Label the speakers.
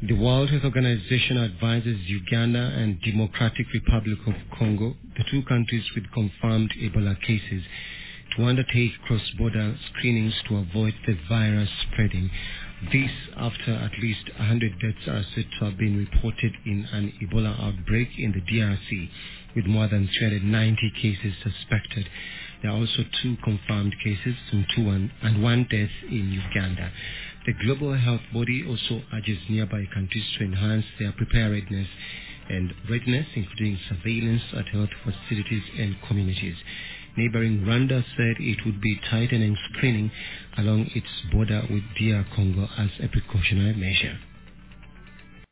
Speaker 1: The World Health Organization advises Uganda and Democratic Republic of Congo, the two countries with confirmed Ebola cases, to undertake cross-border screenings to avoid the virus spreading. This after at least 100 deaths are said to have been reported in an Ebola outbreak in the DRC, with more than 390 cases suspected. There are also 2 confirmed cases and 1 death in Uganda. The global health body also urges nearby countries to enhance their preparedness and readiness, including surveillance at health facilities and communities. Neighboring Rwanda said it would be tightening screening along its border with DR Congo as a precautionary measure.